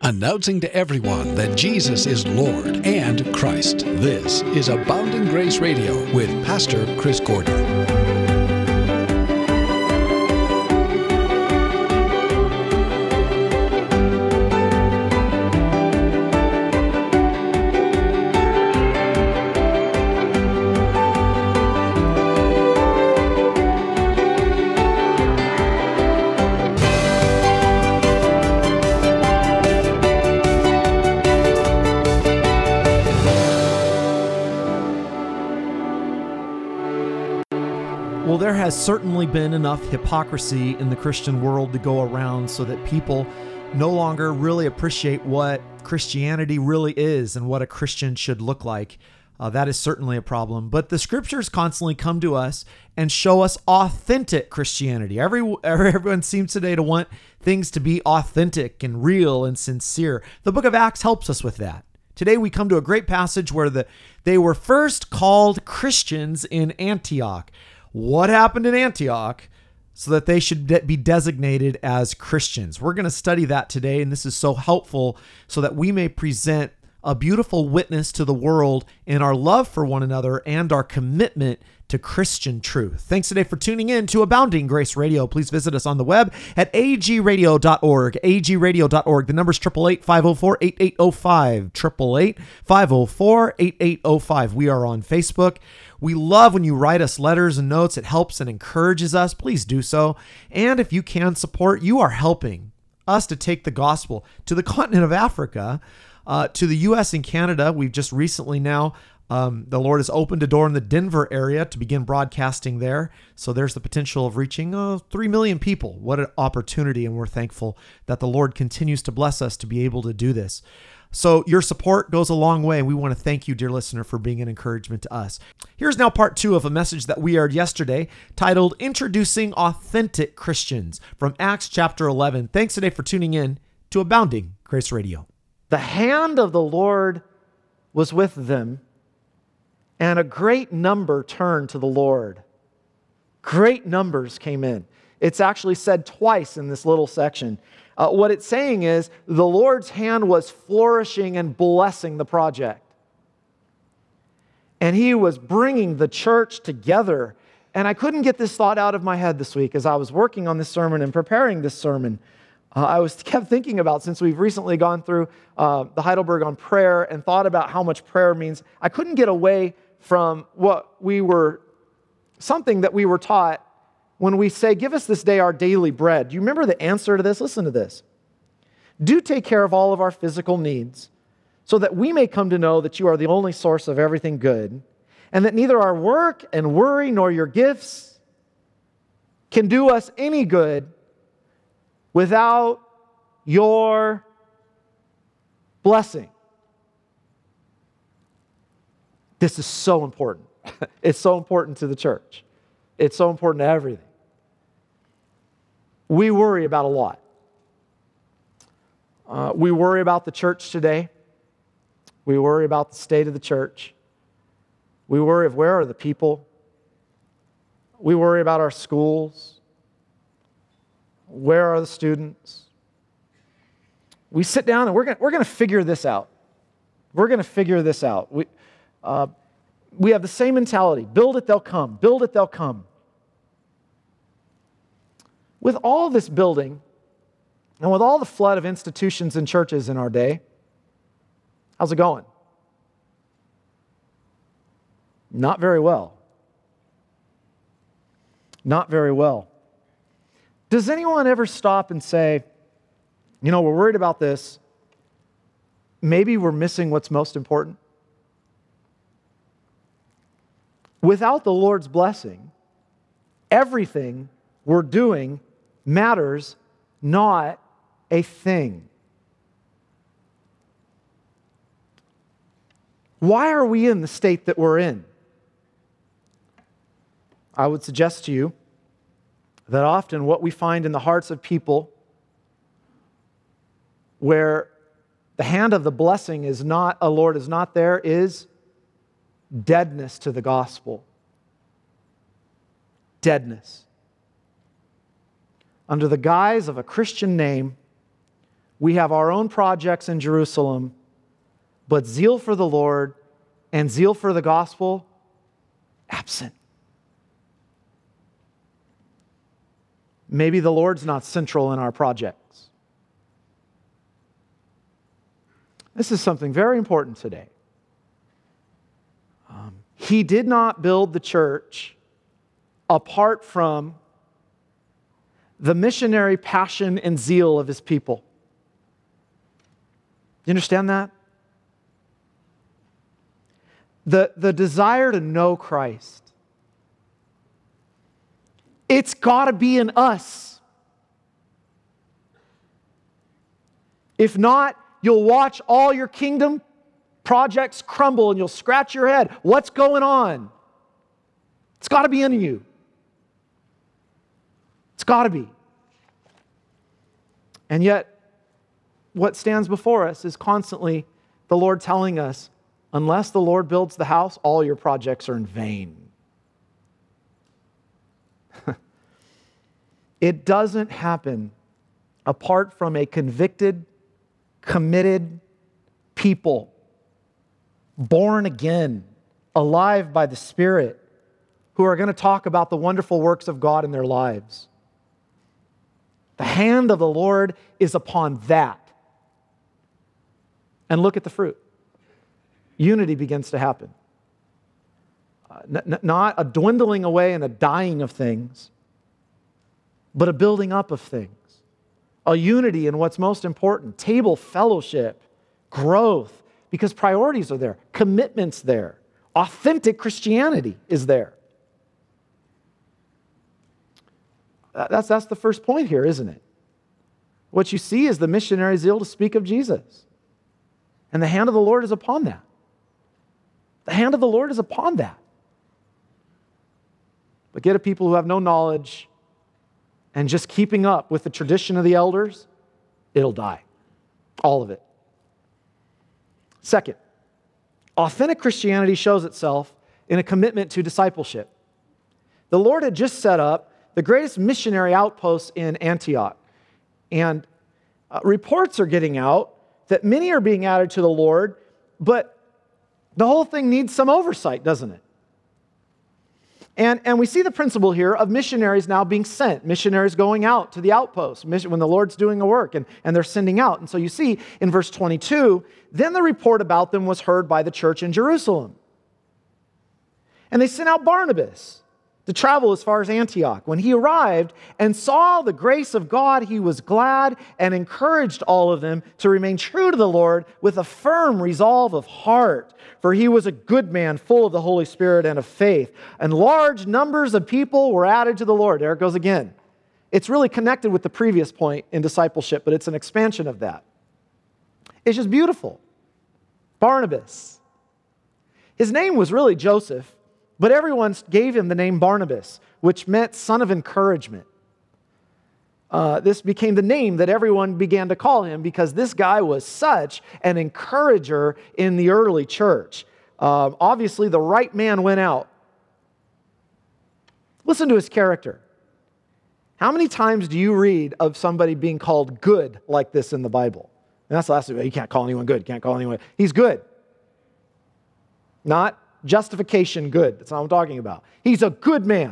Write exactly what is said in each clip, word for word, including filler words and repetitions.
announcing to everyone that Jesus is Lord and Christ. This is Abounding Grace Radio with Pastor Chris Gordon. Well, there has certainly been enough hypocrisy in the Christian world to go around so that people no longer really appreciate what Christianity really is and what a Christian should look like. Uh, that is certainly a problem. But the scriptures constantly come to us and show us authentic Christianity. Every, everyone seems today to want things to be authentic and real and sincere. The book of Acts helps us with that. Today we come to a great passage where the, they were first called Christians in Antioch. What happened in Antioch so that they should de- be designated as Christians? We're going to study that today, and this is so helpful so that we may present a beautiful witness to the world in our love for one another and our commitment to Christian truth. Thanks today for tuning in to Abounding Grace Radio. Please visit us on the web at a g radio dot org, a g radio dot org. The number's eight eight eight, five oh four, eight eight oh five, eight eight eight, five oh four, eight eight oh five. We are on Facebook. We love when you write us letters and notes. It helps and encourages us. Please do so. And if you can support, you are helping us to take the gospel to the continent of Africa, uh, to the U S and Canada. We've just recently now, um, the Lord has opened a door in the Denver area to begin broadcasting there. So there's the potential of reaching uh, three million people. What an opportunity. And we're thankful that the Lord continues to bless us to be able to do this. So your support goes a long way. We want to thank you, dear listener, for being an encouragement to us. Here's now part two of a message that we aired yesterday titled Introducing Authentic Christians from Acts chapter eleven. Thanks today for tuning in to Abounding Grace Radio. The hand of the Lord was with them, and a great number turned to the Lord. Great numbers came in. It's actually said twice in this little section. Uh, what it's saying is the Lord's hand was flourishing and blessing the project. And He was bringing the church together. And I couldn't get this thought out of my head this week as I was working on this sermon and preparing this sermon. Uh, I was kept thinking about, since we've recently gone through uh, the Heidelberg on prayer and thought about how much prayer means, I couldn't get away from what we were, something that we were taught when we say, give us this day our daily bread. Do you remember the answer to this? Listen to this. Do take care of all of our physical needs so that we may come to know that you are the only source of everything good, and that neither our work and worry nor your gifts can do us any good without your blessing. This is so important. It's so important to the church. It's so important to everything. We worry about a lot. Uh, we worry about the church today. We worry about the state of the church. We worry of where are the people. We worry about our schools. Where are the students? We sit down and we're going we're going to figure this out. We're going to figure this out. We, uh, we have the same mentality. Build it, they'll come. Build it, they'll come. With all this building, and with all the flood of institutions and churches in our day, how's it going? Not very well. Not very well. Does anyone ever stop and say, you know, we're worried about this. Maybe we're missing what's most important? Without the Lord's blessing, everything we're doing matters not a thing. Why are we in the state that we're in? I would suggest to you that often what we find in the hearts of people where the hand of the blessing is not, a Lord is not there, is deadness to the gospel. Deadness. Under the guise of a Christian name, We have our own projects in Jerusalem, but zeal for the Lord and zeal for the gospel, absent. Maybe the Lord's not central in our projects. This is something very important today. Um, he did not build the church apart from the missionary passion and zeal of his people. You understand that? The, the desire to know Christ. It's got to be in us. If not, you'll watch all your kingdom projects crumble and you'll scratch your head. What's going on? It's got to be in you. It's got to be. And yet, what stands before us is constantly the Lord telling us, unless the Lord builds the house, all your projects are in vain. It doesn't happen apart from a convicted, committed people, born again, alive by the Spirit, who are going to talk about the wonderful works of God in their lives. The hand of the Lord is upon that. And look at the fruit. Unity begins to happen. Uh, n- not a dwindling away and a dying of things, but a building up of things. A unity in what's most important. Table fellowship, growth, because priorities are there. Commitment's there. Authentic Christianity is there. That's, that's the first point here, isn't it? What you see is the missionary zeal to speak of Jesus. And the hand of the Lord is upon that. The hand of the Lord is upon that. But get a people who have no knowledge and just keeping up with the tradition of the elders, it'll die. All of it. Second, authentic Christianity shows itself in a commitment to discipleship. The Lord had just set up the greatest missionary outpost in Antioch. And uh, reports are getting out that many are being added to the Lord, but the whole thing needs some oversight, doesn't it? And, and we see the principle here of missionaries now being sent, missionaries going out to the outpost when the Lord's doing a work and, and they're sending out. And so you see in verse twenty-two, then the report about them was heard by the church in Jerusalem. And they sent out Barnabas to travel as far as Antioch. When he arrived and saw the grace of God, he was glad and encouraged all of them to remain true to the Lord with a firm resolve of heart. For he was a good man, full of the Holy Spirit and of faith. And large numbers of people were added to the Lord. There it goes again. It's really connected with the previous point in discipleship, but it's an expansion of that. It's just beautiful. Barnabas. His name was really Joseph, but everyone gave him the name Barnabas, which meant son of encouragement. Uh, this became the name that everyone began to call him because this guy was such an encourager in the early church. Uh, obviously, the right man went out. Listen to his character. How many times do you read of somebody being called good like this in the Bible? And that's the last thing. You can't call anyone good. You can't call anyone. He's good. Not justification good. That's not what I'm talking about. He's a good man.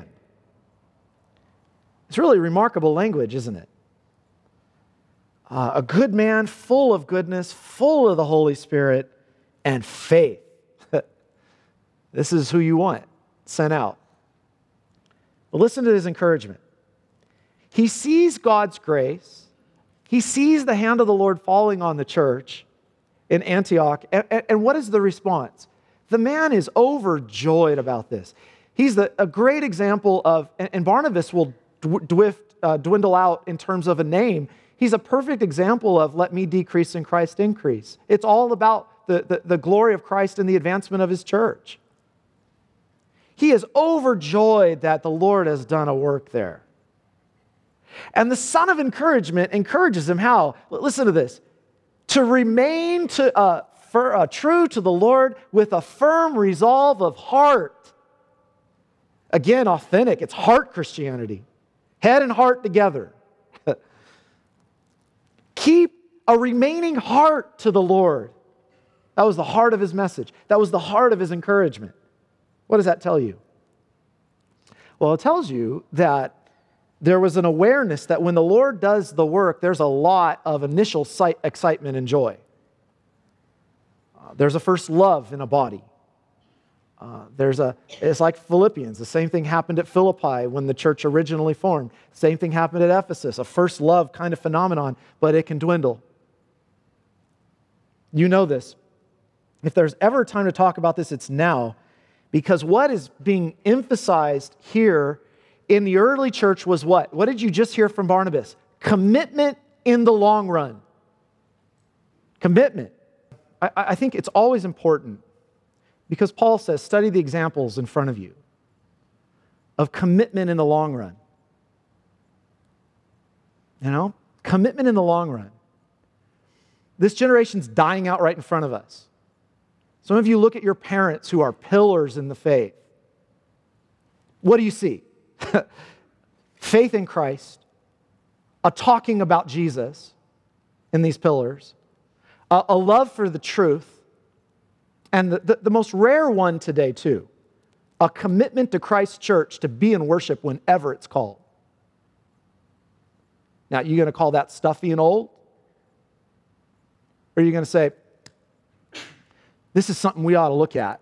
It's really remarkable language, isn't it? Uh, a good man, full of goodness, full of the Holy Spirit and faith. This is who you want sent out. But listen to his encouragement. He sees God's grace. He sees the hand of the Lord falling on the church in Antioch. And, and, and what is the response? The man is overjoyed about this. He's the, a great example of, and, and Barnabas will dwift, uh, dwindle out in terms of a name. He's a perfect example of let me decrease and Christ increase. It's all about the, the, the glory of Christ and the advancement of his church. He is overjoyed that the Lord has done a work there. And the son of encouragement encourages him how? Listen to this. To remain to, uh, for, uh, true to the Lord with a firm resolve of heart. Again, authentic. It's heart Christianity. Head and heart together. Keep a remaining heart to the Lord. That was the heart of his message. That was the heart of his encouragement. What does that tell you? Well, it tells you that there was an awareness that when the Lord does the work, there's a lot of initial sight, excitement and joy. Uh, there's a first love in a body. Uh, there's a, it's like Philippians. The same thing happened at Philippi when the church originally formed. Same thing happened at Ephesus, a first love kind of phenomenon, but it can dwindle. You know this. If there's ever a time to talk about this, it's now, because what is being emphasized here in the early church was what? What did you just hear from Barnabas? Commitment in the long run. Commitment. I, I think it's always important, because Paul says, study the examples in front of you of commitment in the long run. You know, commitment in the long run. This generation's dying out right in front of us. Some of you look at your parents who are pillars in the faith. What do you see? Faith in Christ, a talking about Jesus in these pillars, a, a love for the truth, and the, the, the most rare one today too, a commitment to Christ's church to be in worship whenever it's called. Now, you going to call that stuffy and old? Or are you going to say, this is something we ought to look at?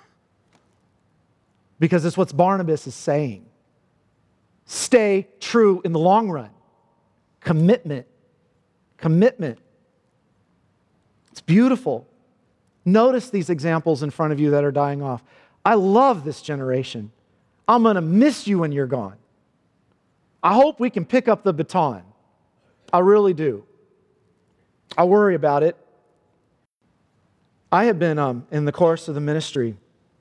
Because it's what Barnabas is saying. Stay true in the long run. Commitment. Commitment. It's beautiful. Notice these examples in front of you that are dying off. I love this generation. I'm going to miss you when you're gone. I hope we can pick up the baton. I really do. I worry about it. I have been, um, in the course of the ministry,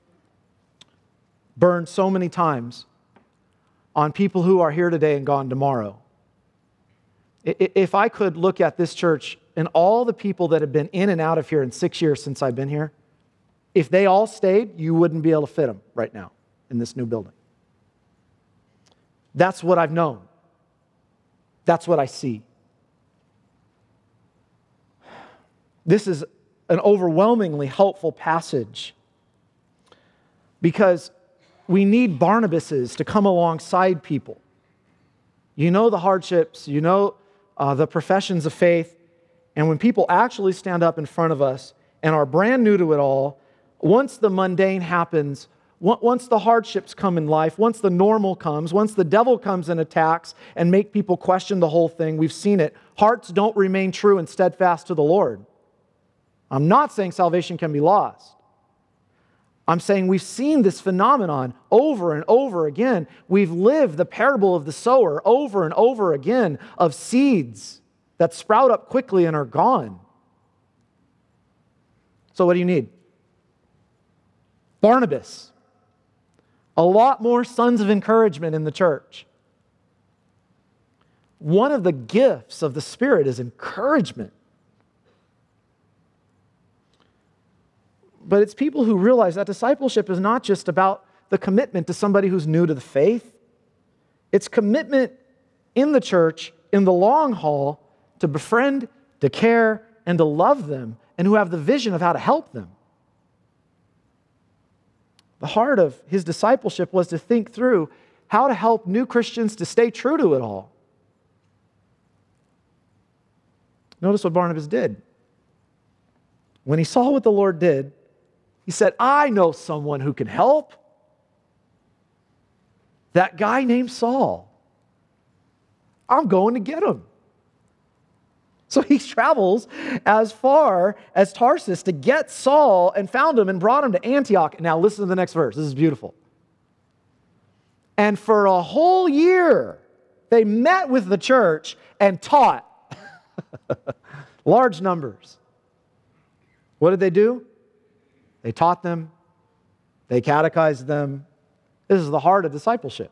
burned so many times on people who are here today and gone tomorrow. If I could look at this church and all the people that have been in and out of here in six years since I've been here, if they all stayed, you wouldn't be able to fit them right now in this new building. That's what I've known. That's what I see. This is an overwhelmingly helpful passage because we need Barnabases to come alongside people. You know the hardships, you know uh, the professions of faith, and when people actually stand up in front of us and are brand new to it all, once the mundane happens, once the hardships come in life, once the normal comes, once the devil comes and attacks and make people question the whole thing, we've seen it, hearts don't remain true and steadfast to the Lord. I'm not saying salvation can be lost. I'm saying we've seen this phenomenon over and over again. We've lived the parable of the sower over and over again of seeds that sprout up quickly and are gone. So what do you need? Barnabas. A lot more sons of encouragement in the church. One of the gifts of the Spirit is encouragement. But it's people who realize that discipleship is not just about the commitment to somebody who's new to the faith. It's commitment in the church, in the long haul, to befriend, to care, and to love them, and who have the vision of how to help them. The heart of his discipleship was to think through how to help new Christians to stay true to it all. Notice what Barnabas did. When he saw what the Lord did, he said, I know someone who can help. That guy named Saul. I'm going to get him. So he travels as far as Tarsus to get Saul and found him and brought him to Antioch. And now listen to the next verse. This is beautiful. And for a whole year, they met with the church and taught. Large numbers. What did they do? They taught them. They catechized them. This is the heart of discipleship.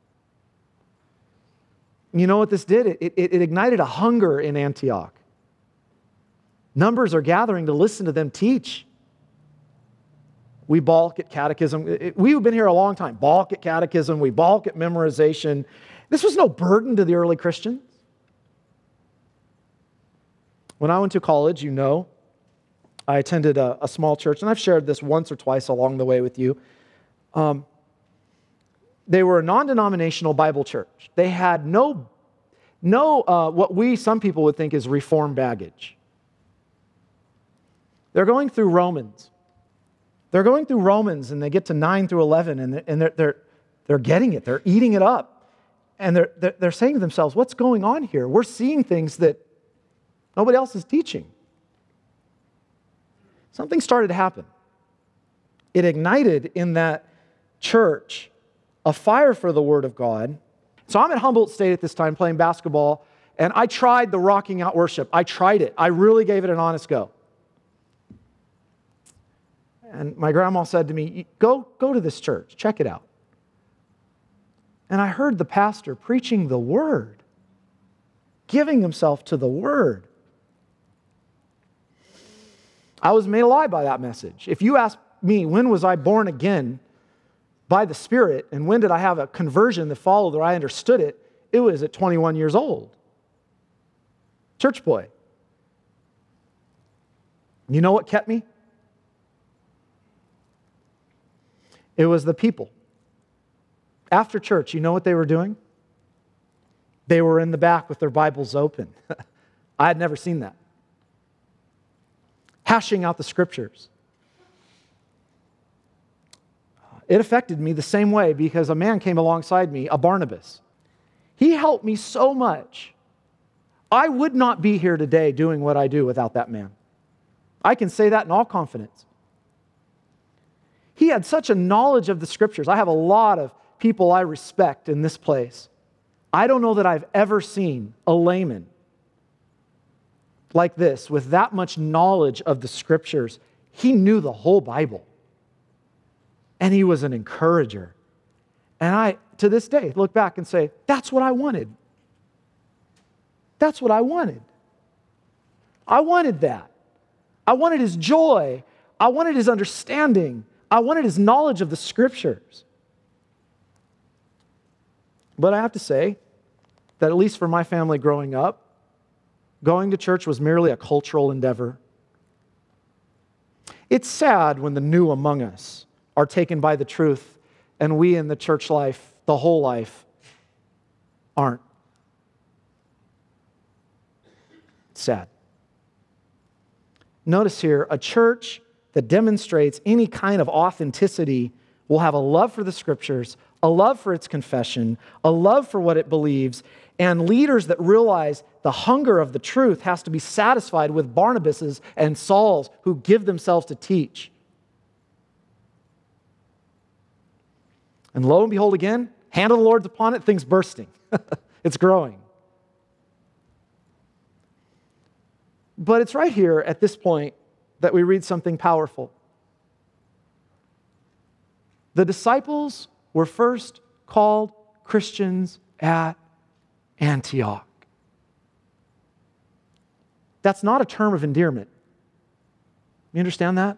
You know what this did? It, it, it ignited a hunger in Antioch. Numbers are gathering to listen to them teach. We balk at catechism. It, we've been here a long time. Balk at catechism. We balk at memorization. This was no burden to the early Christians. When I went to college, you know, I attended a, a small church, and I've shared this once or twice along the way with you. Um, they were a non-denominational Bible church. They had no, no uh, what we, some people would think is reform baggage. They're going through Romans. They're going through Romans, and they get to nine through eleven, and they're, and they're, they're, they're getting it. They're eating it up. And they're, they're, they're saying to themselves, what's going on here? We're seeing things that nobody else is teaching. Something started to happen. It ignited in that church a fire for the Word of God. So I'm at Humboldt State at this time playing basketball, and I tried the rocking out worship. I tried it. I really gave it an honest go. And my grandma said to me, go, go to this church, check it out. And I heard the pastor preaching the Word, giving himself to the Word. I was made alive by that message. If you ask me, when was I born again by the Spirit, and when did I have a conversion that followed or I understood it, it was at twenty-one years old. Church boy. You know what kept me? It was the people. After church, you know what they were doing? They were in the back with their Bibles open. I had never seen that. Hashing out the scriptures. It affected me the same way because a man came alongside me, a Barnabas. He helped me so much. I would not be here today doing what I do without that man. I can say that in all confidence. He had such a knowledge of the scriptures. I have a lot of people I respect in this place. I don't know that I've ever seen a layman like this with that much knowledge of the scriptures. He knew the whole Bible. And he was an encourager. And I, to this day, look back and say, that's what I wanted. That's what I wanted. I wanted that. I wanted his joy. I wanted his understanding. I wanted his knowledge of the scriptures. But I have to say that at least for my family growing up, going to church was merely a cultural endeavor. It's sad when the new among us are taken by the truth and we in the church life, the whole life, aren't. It's sad. Notice here, a church that demonstrates any kind of authenticity will have a love for the scriptures, a love for its confession, a love for what it believes, and leaders that realize the hunger of the truth has to be satisfied with Barnabas's and Saul's who give themselves to teach. And lo and behold again, hand of the Lord's upon it, things bursting. It's growing. But it's right here at this point that we read something powerful. The disciples were first called Christians at Antioch. That's not a term of endearment. You understand that?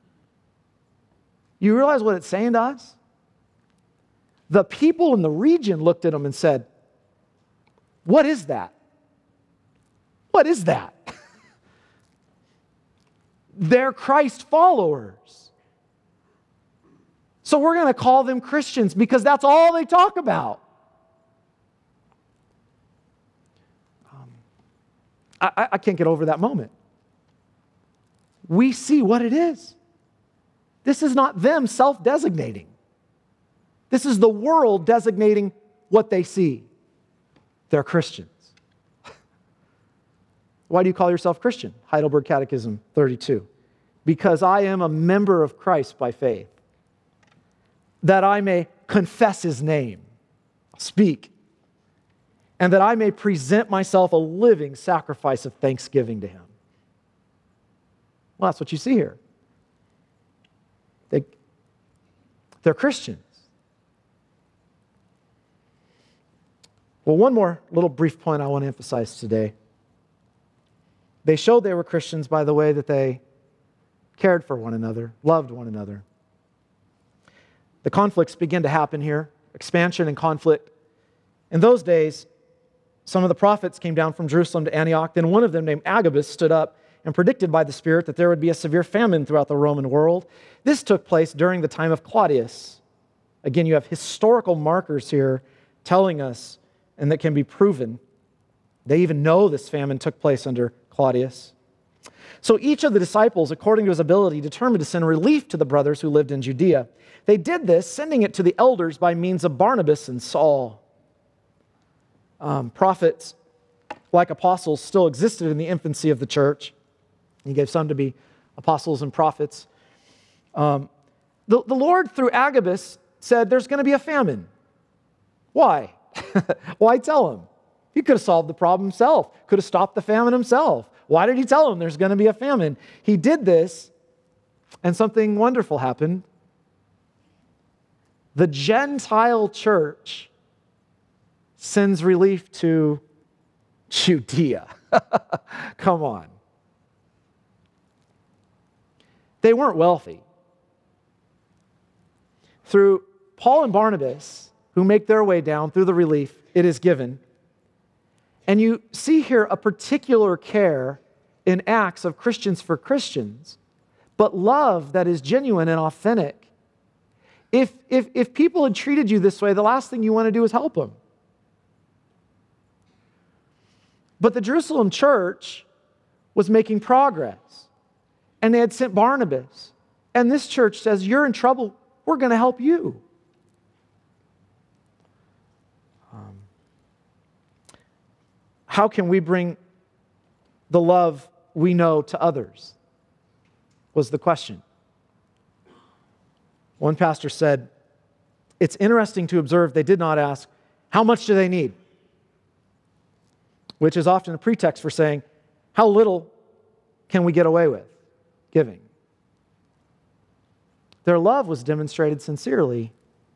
You realize what it's saying to us? The people in the region looked at them and said, what is that? What is that? They're Christ followers. So we're going to call them Christians because that's all they talk about. Um, I, I can't get over that moment. We see what it is. This is not them self-designating. This is the world designating what they see. They're Christians. Why do you call yourself Christian? Heidelberg Catechism thirty-two. Because I am a member of Christ by faith, that I may confess his name, speak, and that I may present myself a living sacrifice of thanksgiving to him. Well, that's what you see here. They, they're Christians. Well, one more little brief point I want to emphasize today. They showed they were Christians by the way that they cared for one another, loved one another. The conflicts begin to happen here, expansion and conflict. In those days, some of the prophets came down from Jerusalem to Antioch. Then one of them, named Agabus, stood up and predicted by the Spirit that there would be a severe famine throughout the Roman world. This took place during the time of Claudius. Again, you have historical markers here telling us, and that can be proven. They even know this famine took place under Claudius. So each of the disciples, according to his ability, determined to send relief to the brothers who lived in Judea. They did this, sending it to the elders by means of Barnabas and Saul. Um, prophets, like apostles, still existed in the infancy of the church. He gave some to be apostles and prophets. Um, the, the Lord, through Agabus, said there's going to be a famine. Why? Why tell him? He could have solved the problem himself, could have stopped the famine himself. Why did he tell him there's going to be a famine? He did this, and something wonderful happened. The Gentile church sends relief to Judea. Come on. They weren't wealthy. Through Paul and Barnabas, who make their way down through the relief, it is given. And you see here a particular care in Acts of Christians for Christians, but love that is genuine and authentic. If, if, if people had treated you this way, the last thing you want to do is help them. But the Jerusalem church was making progress, and they had sent Barnabas. And this church says, you're in trouble, we're going to help you. Um, how can we bring the love we know to others? Was the question. One pastor said, it's interesting to observe they did not ask, how much do they need? Which is often a pretext for saying, how little can we get away with giving? Their love was demonstrated sincerely.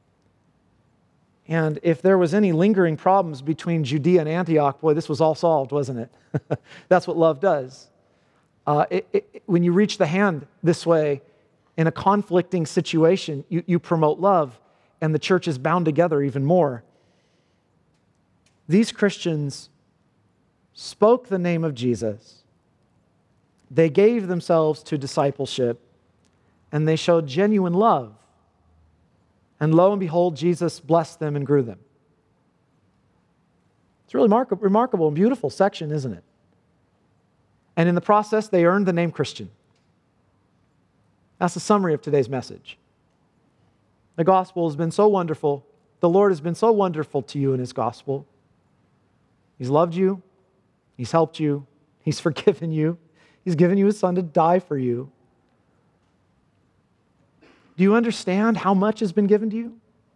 And if there was any lingering problems between Judea and Antioch, boy, this was all solved, wasn't it? That's what love does. Uh, it, it, when you reach the hand this way in a conflicting situation, you, you promote love, and the church is bound together even more. These Christians spoke the name of Jesus. They gave themselves to discipleship, and they showed genuine love. And lo and behold, Jesus blessed them and grew them. It's a really remarkable, remarkable and beautiful section, isn't it? And in the process, they earned the name Christian. That's the summary of today's message. The gospel has been so wonderful. The Lord has been so wonderful to you in His gospel. He's loved you. He's helped you. He's forgiven you. He's given you His Son to die for you. Do you understand how much has been given to you?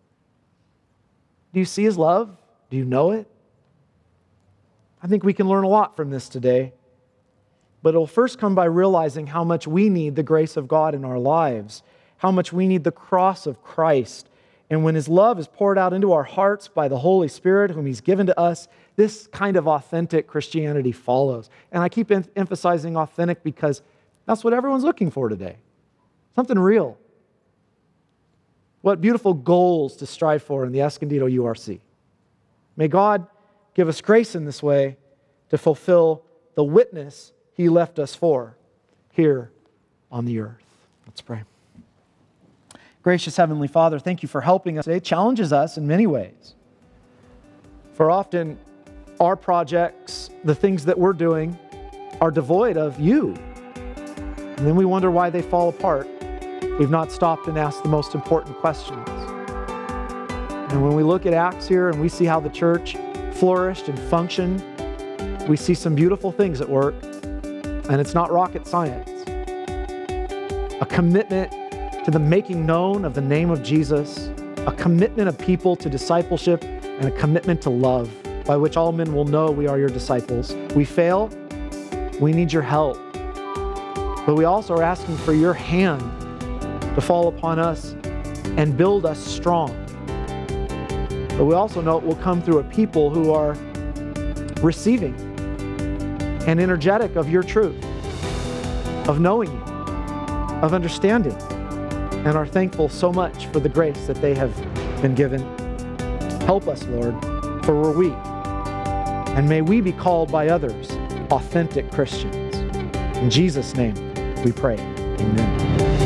Do you see His love? Do you know it? I think we can learn a lot from this today. But it'll first come by realizing how much we need the grace of God in our lives, how much we need the cross of Christ. And when His love is poured out into our hearts by the Holy Spirit, whom He's given to us, this kind of authentic Christianity follows. And I keep em- emphasizing authentic because that's what everyone's looking for today. Something real. What beautiful goals to strive for in the Escondido U R C. May God give us grace in this way to fulfill the witness He left us for here on the earth. Let's pray. Gracious Heavenly Father, thank You for helping us today. It challenges us in many ways. For often our projects, the things that we're doing, are devoid of You. And then we wonder why they fall apart. We've not stopped and asked the most important questions. And when we look at Acts here and we see how the church flourished and functioned, we see some beautiful things at work. And it's not rocket science. A commitment to the making known of the name of Jesus, a commitment of people to discipleship, and a commitment to love, by which all men will know we are Your disciples. We fail, we need Your help. But we also are asking for Your hand to fall upon us and build us strong. But we also know it will come through a people who are receiving and energetic of Your truth, of knowing You, of understanding, and are thankful so much for the grace that they have been given. Help us, Lord, for we're weak. And may we be called by others authentic Christians. In Jesus' name we pray. Amen.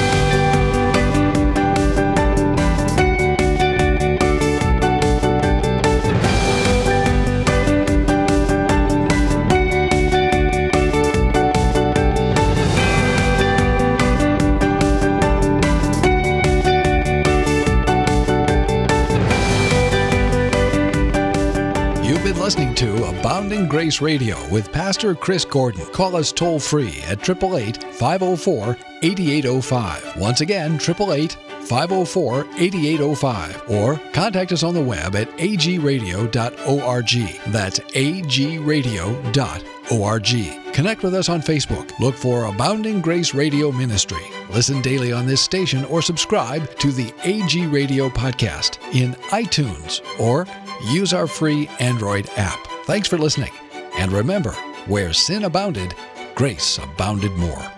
Listening to Abounding Grace Radio with Pastor Chris Gordon. Call us toll free at eight eight eight, five oh four, eight eight oh five. Once again, eight eight eight, five oh four, eight eight oh five. Or contact us on the web at a g radio dot org. That's a g radio dot org. Connect with us on Facebook. Look for Abounding Grace Radio Ministry. Listen daily on this station or subscribe to the A G Radio podcast in iTunes or use our free Android app. Thanks for listening. And remember, where sin abounded, grace abounded more.